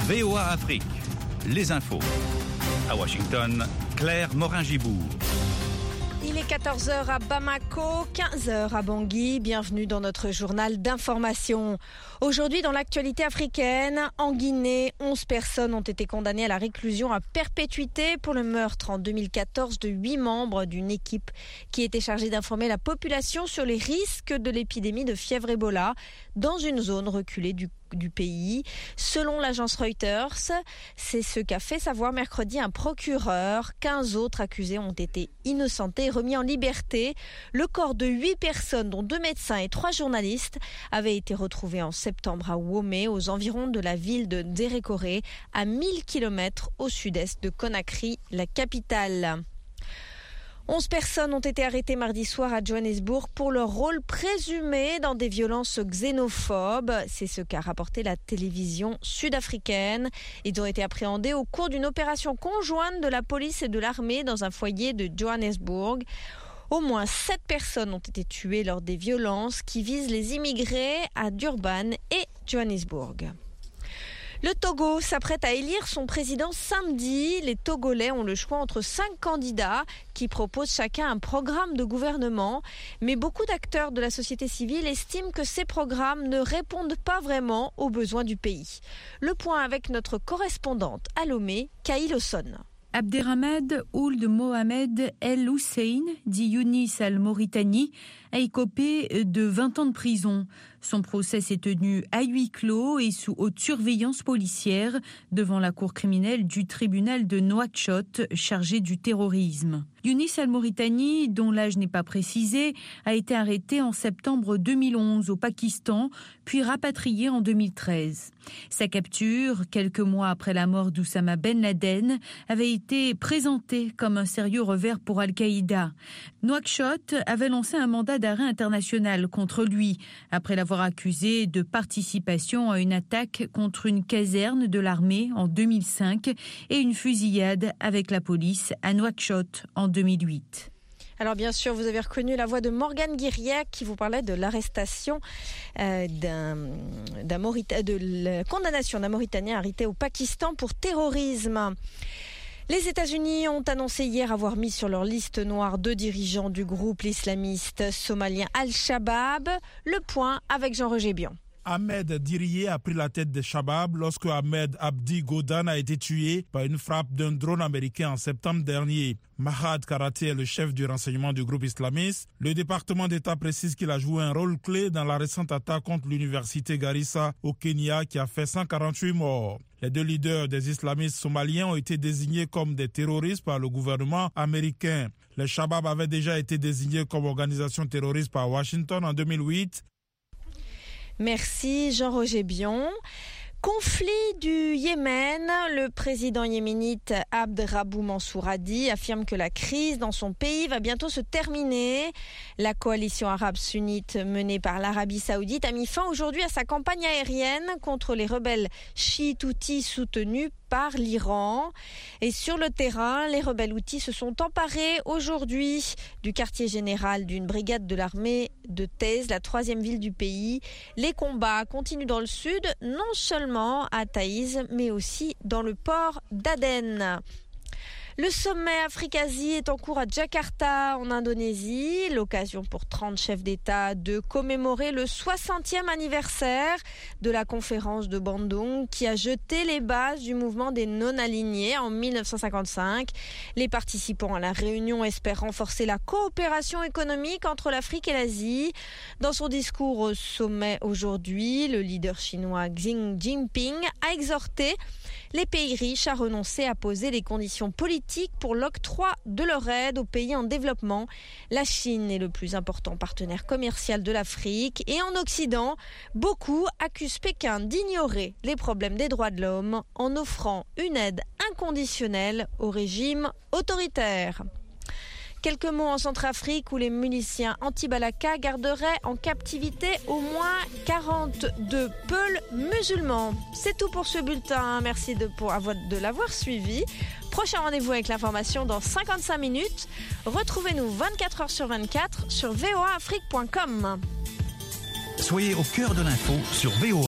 VOA Afrique, les infos. À Washington, Claire Morin-Gibourg. Il est 14h à Bamako, 15h à Bangui. Bienvenue dans notre journal d'information. Aujourd'hui, dans l'actualité africaine, en Guinée, 11 personnes ont été condamnées à la réclusion à perpétuité pour le meurtre en 2014 de 8 membres d'une équipe qui était chargée d'informer la population sur les risques de l'épidémie de fièvre Ebola dans une zone reculée du pays. Selon l'agence Reuters, c'est ce qu'a fait savoir mercredi un procureur. 15 autres accusés ont été innocentés et remis en liberté. Le corps de 8 personnes, dont 2 médecins et 3 journalistes, avait été retrouvé en septembre à Womé, aux environs de la ville de Dzerekore, à 1000 km au sud-est de Conakry, la capitale. 11 personnes ont été arrêtées mardi soir à Johannesburg pour leur rôle présumé dans des violences xénophobes. C'est ce qu'a rapporté la télévision sud-africaine. Ils ont été appréhendés au cours d'une opération conjointe de la police et de l'armée dans un foyer de Johannesburg. Au moins 7 personnes ont été tuées lors des violences qui visent les immigrés à Durban et Johannesburg. Le Togo s'apprête à élire son président samedi. Les Togolais ont le choix entre 5 candidats qui proposent chacun un programme de gouvernement. Mais beaucoup d'acteurs de la société civile estiment que ces programmes ne répondent pas vraiment aux besoins du pays. Le point avec notre correspondante à Lomé, Kaïl Osson. Abderrahmane Ould Mohamed El Hussein, dit Younis al-Mauritani, a écopé de 20 ans de prison. Son procès s'est tenu à huis clos et sous haute surveillance policière devant la cour criminelle du tribunal de Nouakchott chargé du terrorisme. Younis al-Mauritani, dont l'âge n'est pas précisé, a été arrêté en septembre 2011 au Pakistan, puis rapatrié en 2013. Sa capture, quelques mois après la mort d'Oussama Ben Laden, avait été présentée comme un sérieux revers pour Al-Qaïda. Nouakchott avait lancé un mandat d'arrêt international contre lui, après l'avoir accusé de participation à une attaque contre une caserne de l'armée en 2005 et une fusillade avec la police à Nouakchott en 2008. Alors bien sûr, vous avez reconnu la voix de Morgane Guiriac qui vous parlait de l'arrestation de la condamnation d'un Mauritanien arrêté au Pakistan pour terrorisme. Les États-Unis ont annoncé hier avoir mis sur leur liste noire 2 dirigeants du groupe islamiste somalien Al-Shabaab. Le point avec Jean-Roger Bion. Ahmed Diriye a pris la tête de Shabab lorsque Ahmed Abdi Godan a été tué par une frappe d'un drone américain en septembre dernier. Mahad Karate est le chef du renseignement du groupe islamiste. Le département d'État précise qu'il a joué un rôle clé dans la récente attaque contre l'université Garissa au Kenya qui a fait 148 morts. Les 2 leaders des islamistes somaliens ont été désignés comme des terroristes par le gouvernement américain. Les Shabab avaient déjà été désignés comme organisation terroriste par Washington en 2008. Merci Jean-Roger Bion. Conflit du Yémen, le président yéménite Abd Rabou Mansour Hadi affirme que la crise dans son pays va bientôt se terminer. La coalition arabe sunnite menée par l'Arabie saoudite a mis fin aujourd'hui à sa campagne aérienne contre les rebelles chiites houthis soutenus par l'Iran. Et sur le terrain, les rebelles houthis se sont emparés aujourd'hui du quartier général d'une brigade de l'armée de Thèse, la 3e ville du pays. Les combats continuent dans le sud, non seulement à Taïz, mais aussi dans le port d'Aden. Le sommet Afrique-Asie est en cours à Jakarta, en Indonésie. L'occasion pour 30 chefs d'État de commémorer le 60e anniversaire de la conférence de Bandung qui a jeté les bases du mouvement des non-alignés en 1955. Les participants à la réunion espèrent renforcer la coopération économique entre l'Afrique et l'Asie. Dans son discours au sommet aujourd'hui, le leader chinois Xi Jinping a exhorté les pays riches à renoncer à poser les conditions politiques pour l'octroi de leur aide aux pays en développement. La Chine est le plus important partenaire commercial de l'Afrique et en Occident, beaucoup accusent Pékin d'ignorer les problèmes des droits de l'homme en offrant une aide inconditionnelle au régime autoritaire. Quelques mots en Centrafrique où les miliciens anti-Balaka garderaient en captivité au moins 42 peuls musulmans. C'est tout pour ce bulletin. Merci de l'avoir suivi. Prochain rendez-vous avec l'information dans 55 minutes. Retrouvez-nous 24 heures sur 24 sur voaafrique.com. Soyez au cœur de l'info sur VOA.